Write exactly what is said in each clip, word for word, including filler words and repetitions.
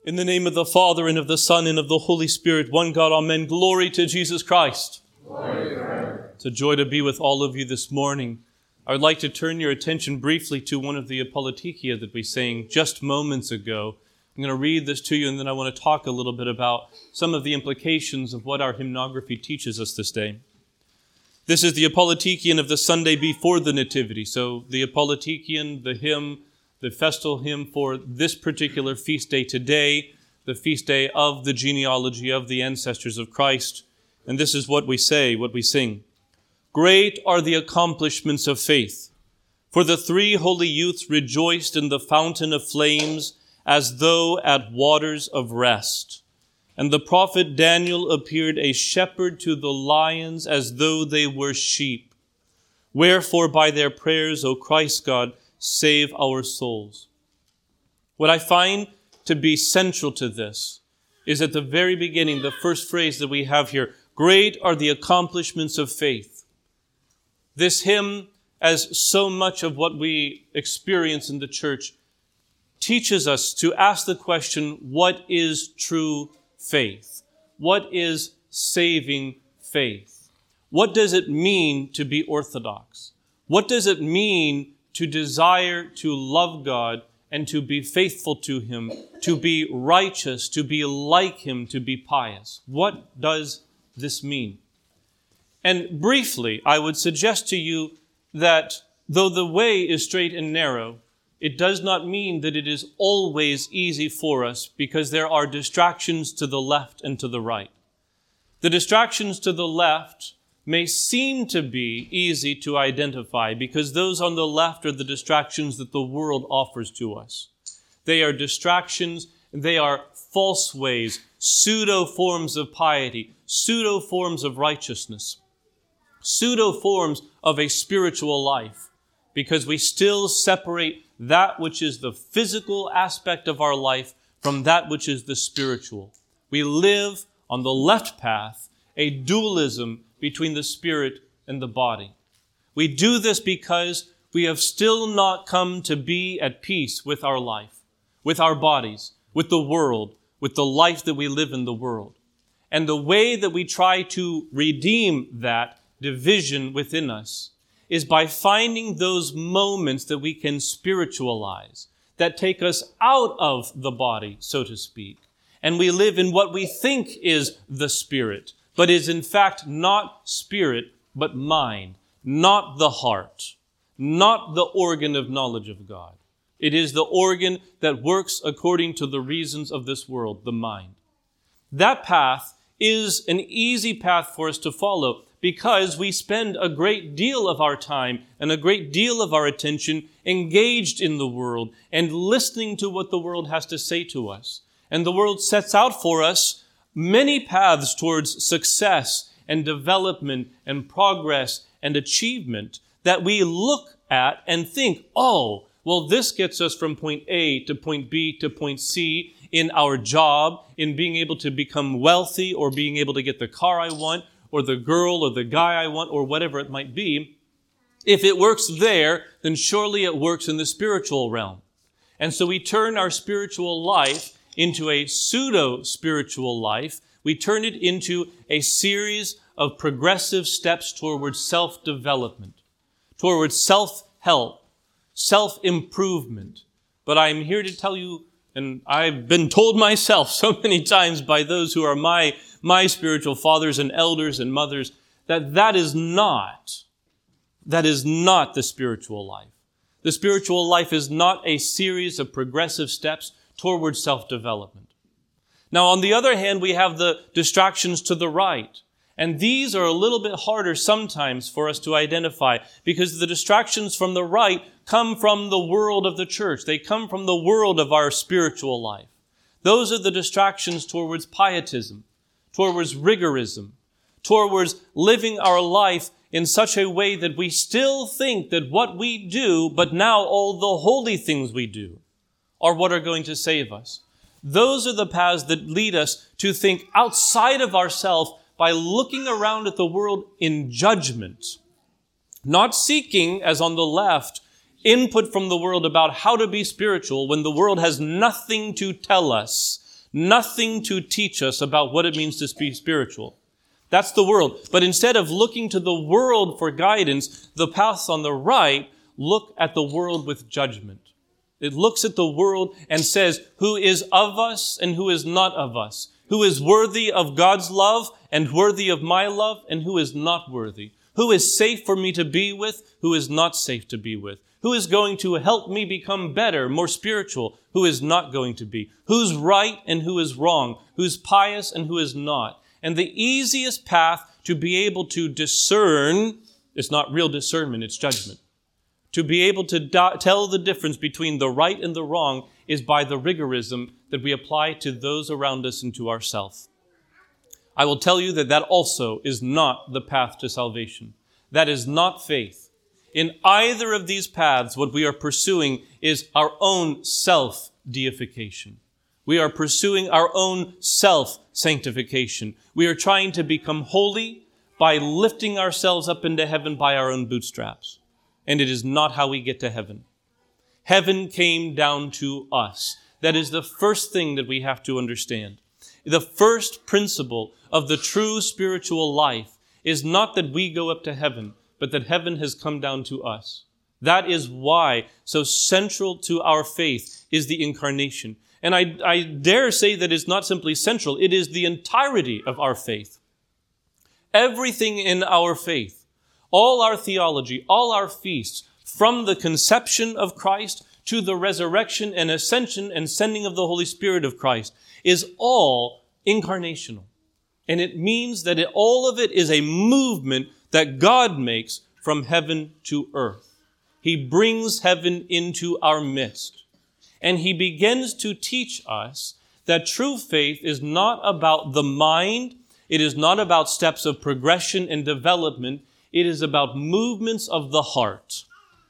In the name of the Father, and of the Son, and of the Holy Spirit, one God, amen. Glory to Jesus Christ. Glory to God. It's a joy to be with all of you this morning. I would like to turn your attention briefly to one of the Apologetia that we sang just moments ago. I'm going to read this to you, and then I want to talk a little bit about some of the implications of what our hymnography teaches us this day. This is the Apologetian of the Sunday before the Nativity. So the Apologetian, the hymn, the festal hymn for this particular feast day today, the feast day of the genealogy of the ancestors of Christ. And this is what we say, what we sing. Great are the accomplishments of faith, for the three holy youths rejoiced in the fountain of flames as though at waters of rest. And the prophet Daniel appeared a shepherd to the lions as though they were sheep. Wherefore by their prayers, O Christ God, save our souls. What I find to be central to this is at the very beginning, the first phrase that we have here, great are the accomplishments of faith. This hymn, as so much of what we experience in the church, teaches us to ask the question, what is true faith? What is saving faith? What does it mean to be orthodox? What does it mean to desire to love God and to be faithful to Him, to be righteous, to be like Him, to be pious? What does this mean? And briefly, I would suggest to you that though the way is straight and narrow, it does not mean that it is always easy for us, because there are distractions to the left and to the right. The distractions to the left may seem to be easy to identify, because those on the left are the distractions that the world offers to us. They are distractions, they are false ways, pseudo forms of piety, pseudo forms of righteousness, pseudo forms of a spiritual life, because we still separate that which is the physical aspect of our life from that which is the spiritual. We live on the left path, a dualism between the spirit and the body. We do this because we have still not come to be at peace with our life, with our bodies, with the world, with the life that we live in the world. And the way that we try to redeem that division within us is by finding those moments that we can spiritualize, that take us out of the body, so to speak. And we live in what we think is the spirit, but is in fact not spirit, but mind, not the heart, not the organ of knowledge of God. It is the organ that works according to the reasons of this world, the mind. That path is an easy path for us to follow, because we spend a great deal of our time and a great deal of our attention engaged in the world and listening to what the world has to say to us. And the world sets out for us many paths towards success and development and progress and achievement that we look at and think, oh, well, this gets us from point A to point B to point C in our job, in being able to become wealthy or being able to get the car I want, or the girl or the guy I want, or whatever it might be. If it works there, then surely it works in the spiritual realm. And so we turn our spiritual life into a pseudo-spiritual life. We turn it into a series of progressive steps towards self-development, towards self-help, self-improvement. But I'm here to tell you, and I've been told myself so many times by those who are my my spiritual fathers and elders and mothers, that that is not, that is not the spiritual life. The spiritual life is not a series of progressive steps towards self-development. Now, on the other hand, we have the distractions to the right. And these are a little bit harder sometimes for us to identify, because the distractions from the right come from the world of the church. They come from the world of our spiritual life. Those are the distractions towards pietism, towards rigorism, towards living our life in such a way that we still think that what we do, but now all the holy things we do, are what are going to save us. Those are the paths that lead us to think outside of ourselves by looking around at the world in judgment, not seeking, as on the left, input from the world about how to be spiritual when the world has nothing to tell us, nothing to teach us about what it means to be spiritual. That's the world. But instead of looking to the world for guidance, the paths on the right look at the world with judgment. It looks at the world and says, who is of us and who is not of us? Who is worthy of God's love and worthy of my love, and who is not worthy? Who is safe for me to be with? Who is not safe to be with? Who is going to help me become better, more spiritual? Who is not going to be? Who's right and who is wrong? Who's pious and who is not? And the easiest path to be able to discern, it's not real discernment, it's judgment. To be able to do- tell the difference between the right and the wrong is by the rigorism that we apply to those around us and to ourselves. I will tell you that that also is not the path to salvation. That is not faith. In either of these paths, what we are pursuing is our own self-deification. We are pursuing our own self-sanctification. We are trying to become holy by lifting ourselves up into heaven by our own bootstraps. And it is not how we get to heaven. Heaven came down to us. That is the first thing that we have to understand. The first principle of the true spiritual life is not that we go up to heaven, but that heaven has come down to us. That is why so central to our faith is the incarnation. And I, I dare say that it's not simply central, it is the entirety of our faith. Everything in our faith, all our theology, all our feasts, from the conception of Christ to the resurrection and ascension and sending of the Holy Spirit of Christ, is all incarnational. And it means that it, all of it is a movement that God makes from heaven to earth. He brings heaven into our midst. And he begins to teach us that true faith is not about the mind. It is not about steps of progression and development. It is about movements of the heart.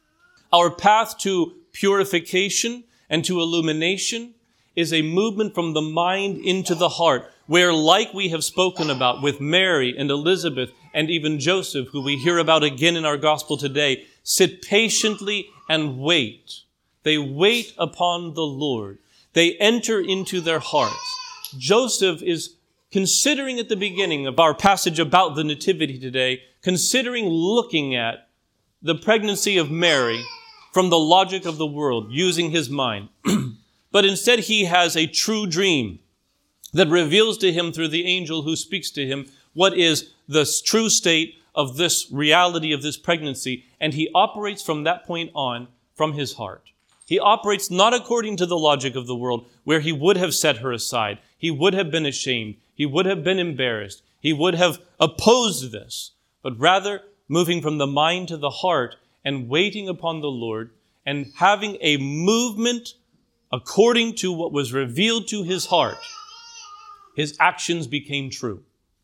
Our path to purification and to illumination is a movement from the mind into the heart, where, like we have spoken about with Mary and Elizabeth and even Joseph, who we hear about again in our gospel today, sit patiently and wait. They wait upon the Lord. They enter into their hearts. Joseph is considering at the beginning of our passage about the Nativity today, considering looking at the pregnancy of Mary from the logic of the world, using his mind. But instead he has a true dream that reveals to him through the angel who speaks to him what is the true state of this reality of this pregnancy. And he operates from that point on from his heart. He operates not according to the logic of the world, where he would have set her aside. He would have been ashamed. He would have been embarrassed. He would have opposed this, but rather moving from the mind to the heart and waiting upon the Lord and having a movement according to what was revealed to his heart. His actions became true.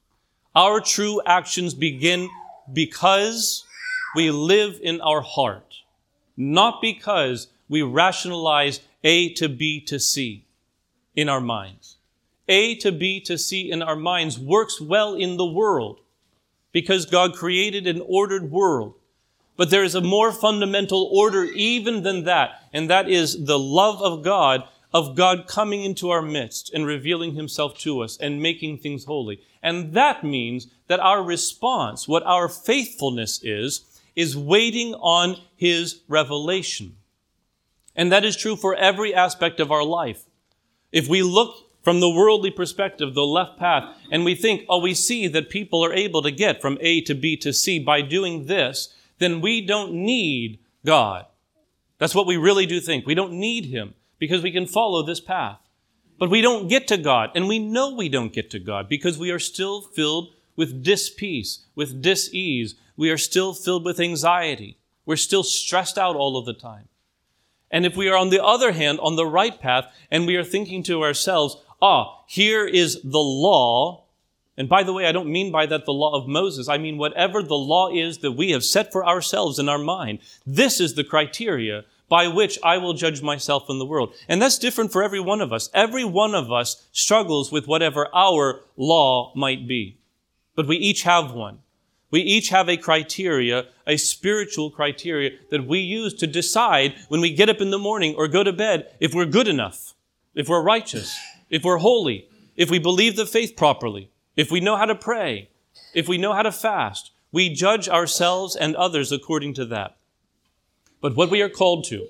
Our true actions begin because we live in our heart, not because we rationalize A to B to C in our minds. A to B to C in our minds works well in the world because God created an ordered world. But there is a more fundamental order even than that, and that is the love of God, of God coming into our midst and revealing himself to us and making things holy. And that means that our response, what our faithfulness is, is waiting on his revelation. And that is true for every aspect of our life. If we look from the worldly perspective, the left path, and we think, oh, we see that people are able to get from A to B to C by doing this, then we don't need God. That's what we really do think. We don't need him because we can follow this path. But we don't get to God, and we know we don't get to God because we are still filled with dis-peace, with dis-ease. We are still filled with anxiety. We're still stressed out all of the time. And if we are, on the other hand, on the right path, and we are thinking to ourselves, ah, here is the law. And by the way, I don't mean by that the law of Moses. I mean whatever the law is that we have set for ourselves in our mind. This is the criteria by which I will judge myself in the world. And that's different for every one of us. Every one of us struggles with whatever our law might be. But we each have one. We each have a criteria, a spiritual criteria that we use to decide when we get up in the morning or go to bed if we're good enough, if we're righteous, if we're holy, if we believe the faith properly, if we know how to pray, if we know how to fast, we judge ourselves and others according to that. But what we are called to,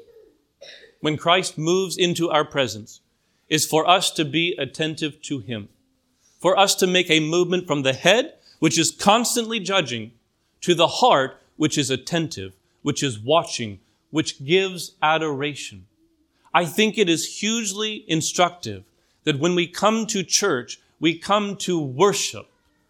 when Christ moves into our presence, is for us to be attentive to him, for us to make a movement from the head, which is constantly judging, to the heart, which is attentive, which is watching, which gives adoration. I think it is hugely instructive that when we come to church, we come to worship,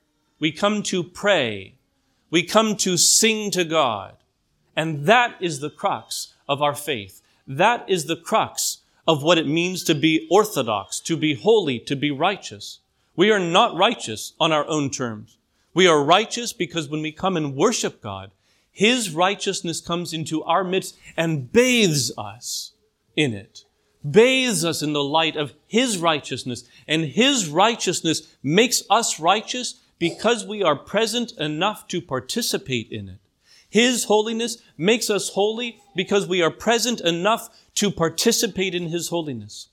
we come to pray, we come to sing to God. And that is the crux of our faith. That is the crux of what it means to be orthodox, to be holy, to be righteous. We are not righteous on our own terms. We are righteous because when we come and worship God, his righteousness comes into our midst and bathes us in it, bathes us in the light of his righteousness. And his righteousness makes us righteous because we are present enough to participate in it. His holiness makes us holy because we are present enough to participate in his holiness.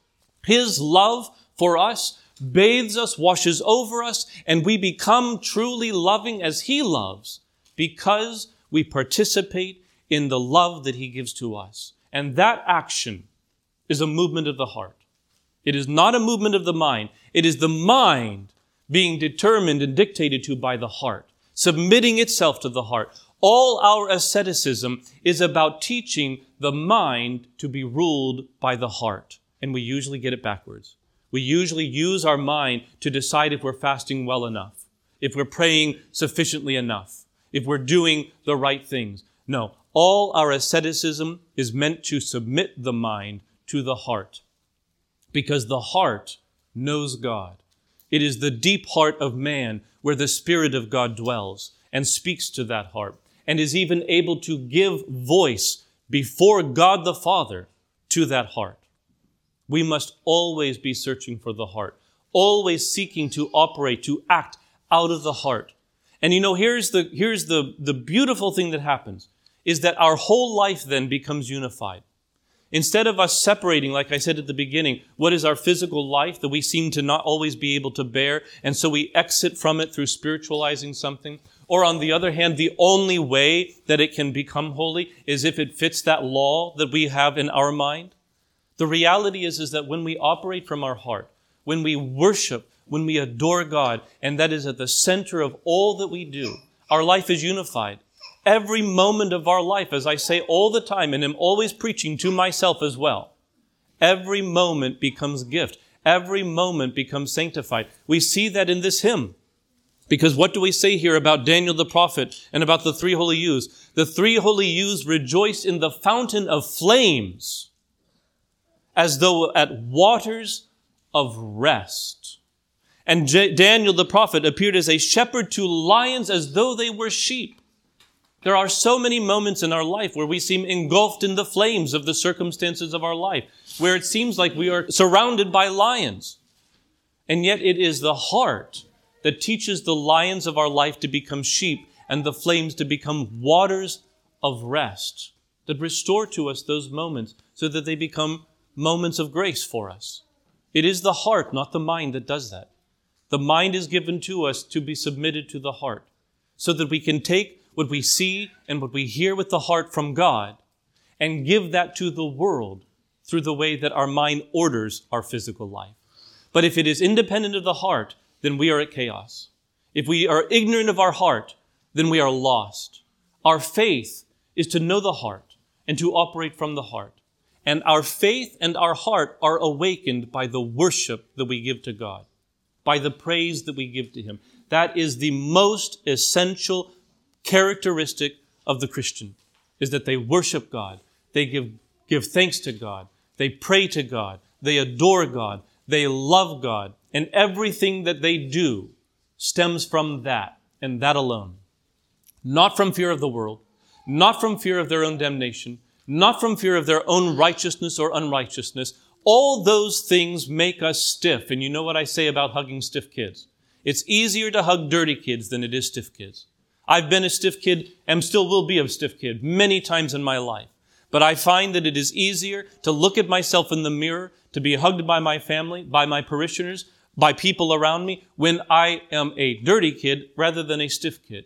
His love for us bathes us, washes over us, and we become truly loving as he loves because we participate in the love that he gives to us. And that action is a movement of the heart. It is not a movement of the mind. It is the mind being determined and dictated to by the heart, submitting itself to the heart. All our asceticism is about teaching the mind to be ruled by the heart. And we usually get it backwards. We usually use our mind to decide if we're fasting well enough, if we're praying sufficiently enough, if we're doing the right things. No, all our asceticism is meant to submit the mind to the heart, because the heart knows God. It is the deep heart of man where the Spirit of God dwells and speaks to that heart, and is even able to give voice before God the Father to that heart. We must always be searching for the heart, always seeking to operate, to act out of the heart. And you know, here's the, here's the, the beautiful thing that happens, is that our whole life then becomes unified. Instead of us separating, like I said at the beginning, what is our physical life that we seem to not always be able to bear, and so we exit from it through spiritualizing something. Or on the other hand, the only way that it can become holy is if it fits that law that we have in our mind. The reality is, is that when we operate from our heart, when we worship, when we adore God, and that is at the center of all that we do, our life is unified. Every moment of our life, as I say all the time, and am always preaching to myself as well, every moment becomes gift. Every moment becomes sanctified. We see that in this hymn. Because what do we say here about Daniel the prophet and about the three holy youths? The three holy youths rejoiced in the fountain of flames, as though at waters of rest. And J- Daniel the prophet appeared as a shepherd to lions as though they were sheep. There are so many moments in our life where we seem engulfed in the flames of the circumstances of our life, where it seems like we are surrounded by lions. And yet it is the heart that teaches the lions of our life to become sheep and the flames to become waters of rest, that restore to us those moments so that they become moments of grace for us. It is the heart, not the mind, that does that. The mind is given to us to be submitted to the heart so that we can take what we see and what we hear with the heart from God and give that to the world through the way that our mind orders our physical life. But if it is independent of the heart, then we are at chaos. If we are ignorant of our heart, then we are lost. Our faith is to know the heart and to operate from the heart. And our faith and our heart are awakened by the worship that we give to God, by the praise that we give to him. That is the most essential characteristic of the Christian, is that they worship God. They give, give thanks to God. They pray to God. They adore God. They love God. And everything that they do stems from that and that alone. Not from fear of the world, not from fear of their own damnation, not from fear of their own righteousness or unrighteousness. All those things make us stiff. And you know what I say about hugging stiff kids? It's easier to hug dirty kids than it is stiff kids. I've been a stiff kid and still will be a stiff kid many times in my life. But I find that it is easier to look at myself in the mirror, to be hugged by my family, by my parishioners, by people around me, when I am a dirty kid rather than a stiff kid.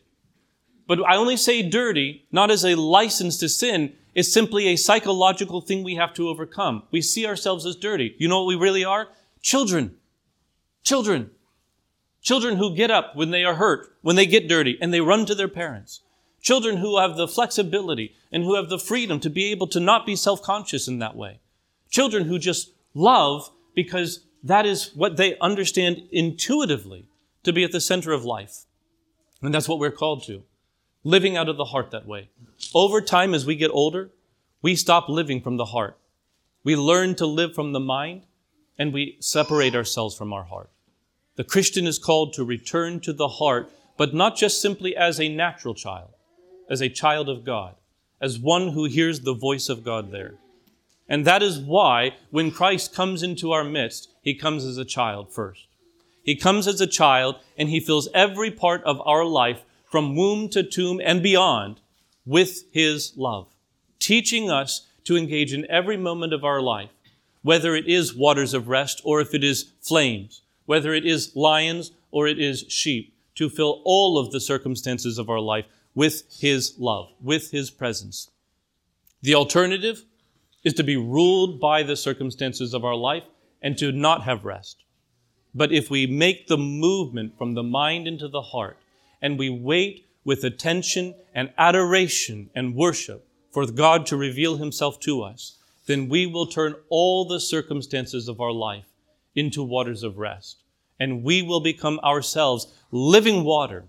But I only say dirty, not as a license to sin. It's simply a psychological thing we have to overcome. We see ourselves as dirty. You know what we really are? Children. Children. Children who get up when they are hurt, when they get dirty, and they run to their parents. Children who have the flexibility and who have the freedom to be able to not be self-conscious in that way. Children who just love because that is what they understand intuitively to be at the center of life. And that's what we're called to. Living out of the heart that way. Over time, as we get older, we stop living from the heart. We learn to live from the mind, and we separate ourselves from our heart. The Christian is called to return to the heart, but not just simply as a natural child, as a child of God, as one who hears the voice of God there. And that is why when Christ comes into our midst, he comes as a child first. He comes as a child, and he fills every part of our life from womb to tomb and beyond with his love, teaching us to engage in every moment of our life, whether it is waters of rest or if it is flames, whether it is lions or it is sheep, to fill all of the circumstances of our life with his love, with his presence. The alternative is to be ruled by the circumstances of our life and to not have rest. But if we make the movement from the mind into the heart, and we wait with attention and adoration and worship for God to reveal himself to us, then we will turn all the circumstances of our life into waters of rest. And we will become ourselves living water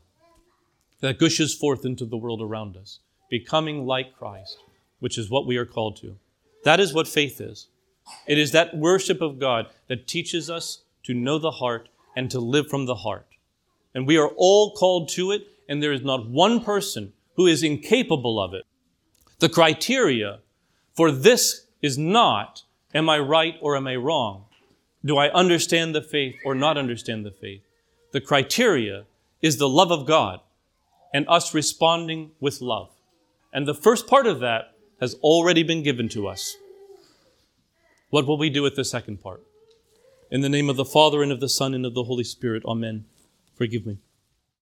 that gushes forth into the world around us, becoming like Christ, which is what we are called to. That is what faith is. It is that worship of God that teaches us to know the heart and to live from the heart. And we are all called to it, and there is not one person who is incapable of it. The criteria for this is not, am I right or am I wrong? Do I understand the faith or not understand the faith? The criteria is the love of God and us responding with love. And the first part of that has already been given to us. What will we do with the second part? In the name of the Father, and of the Son, and of the Holy Spirit, amen. Forgive me.